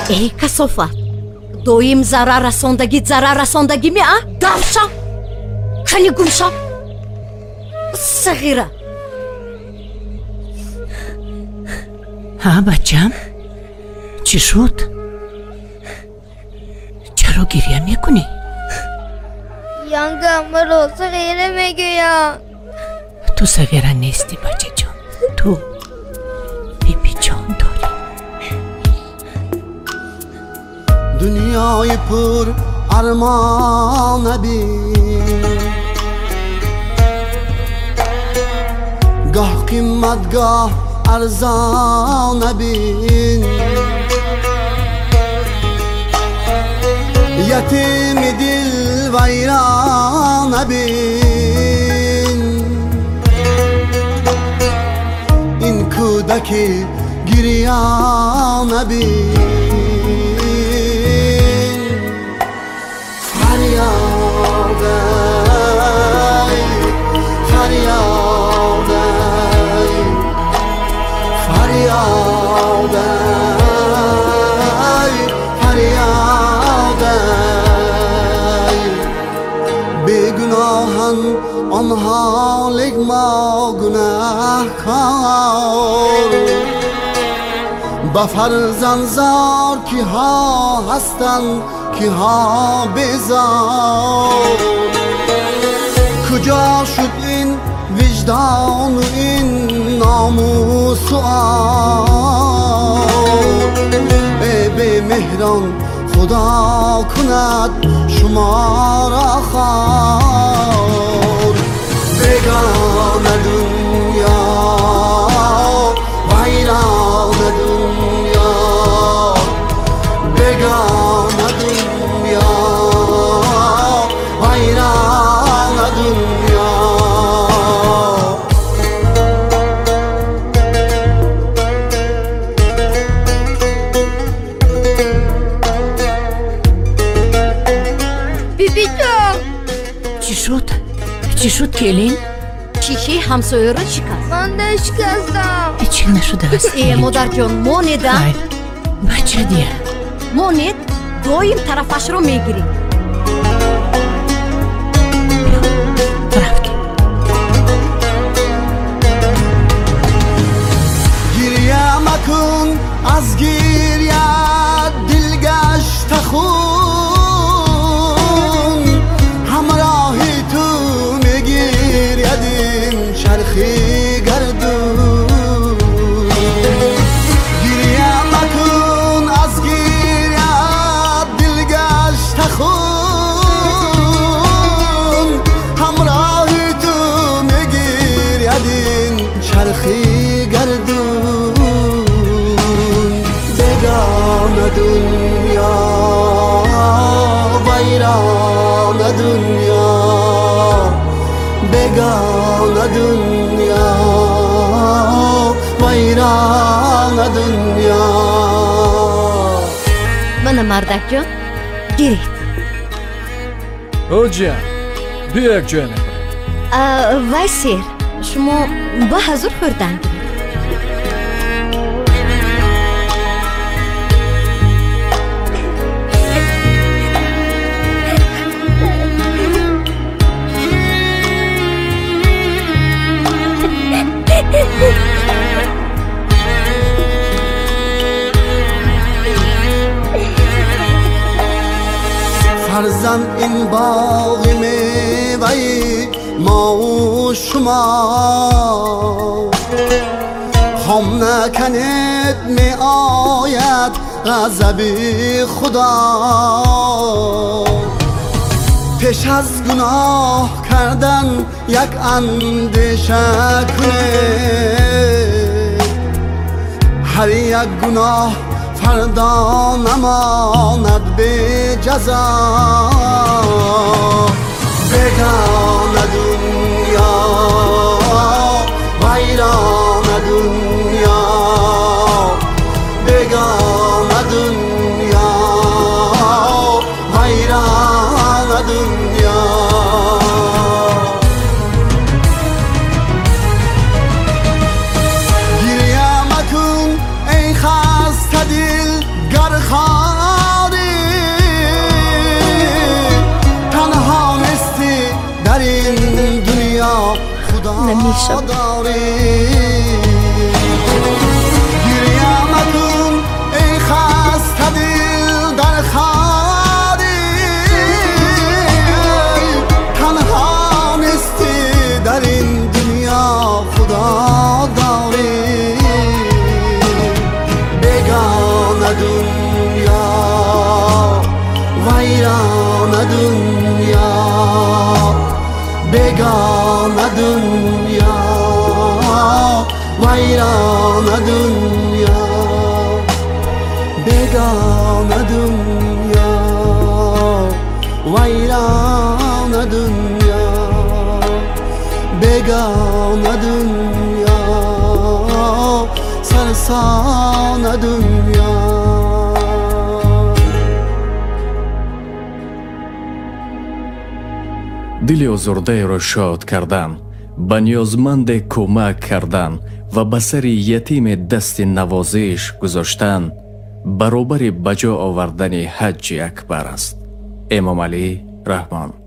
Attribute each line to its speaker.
Speaker 1: ای کسافت، دویم ضرر رساندگی می گمشم کنی گمشم صغیره.
Speaker 2: ها بچم، چی شد؟ چرا گریه میکنی؟
Speaker 3: یانگم برو صغیره میگویم.
Speaker 2: تو صغیره نیستی بچه جان، تو بیبی جان داری.
Speaker 4: دنیای پر ارمان بین، گاه قیمت گاه ارزان بین. یتیم دل ویران بین، این کودک گریان بین. فریاد ای فریاد ای فریاد ای فریاد ای. بگناهن آنها لیک ما گناهکار. با فرزند زار کی ها هستن کی ها بیزار. کجا شد این وجدان و این ناموس و عار. ای به مهران خدا کند شما را خوار. بگان دنیا ویران دنیا، بگان دنیا ویران دنیا.
Speaker 3: بیبی جان،
Speaker 2: چی شد کلین؟
Speaker 1: شیشه همسایه را شکست.
Speaker 3: من نشکستم.
Speaker 2: هیچی نشده است
Speaker 1: ای
Speaker 2: کلین
Speaker 1: مادر
Speaker 2: جان.
Speaker 1: جان، مونیدم
Speaker 2: خیر بچه دیه
Speaker 1: مونید دویم طرفش رو میگیری.
Speaker 2: رفتی.
Speaker 4: گریه مکن از گریه دل گشت خون. همراهی تو میگیرید این چرخی گردون. گریه مکن از گریه دل گشت خون. همراهی تو میگیرید این چرخی گردون. بگان دنیا ویران دنیا، بگان دنیا ویران دنیا.
Speaker 1: من مردک جان گیرید.
Speaker 5: او جان بیا یک جای میخوریم.
Speaker 1: وای سیر، شما با حضور خوردن.
Speaker 4: فرزند این باغ میوه‌ی ما و شما. خم نکنید می آید غضب خدا. پیش از گناه کردن یک اندیشه کنید. هر یک گناه فردا نماند به جزا. بگان دنیا ویران دنیا، بگان دنیا ویران دنیا. گریه مکن ای خسته دل گر این دنیا خدا
Speaker 1: نمی‌شود.
Speaker 4: داره گریه نکن ای خسته دل در خاری تنها نیستی در این دنیا خدا داره بیگانه دنیا ویران دنیا بیگانه دنیا ویران دنیا بیگانه دنیا ویران دنیا بیگانه دنیا سرسان دنیا
Speaker 5: دلی آزرده را شاد کردن، به نیازمند کمک کردن و به سر یتیم دست نوازش گذاشتن برابر بجا آوردن حج اکبر است. امام علی رحمان.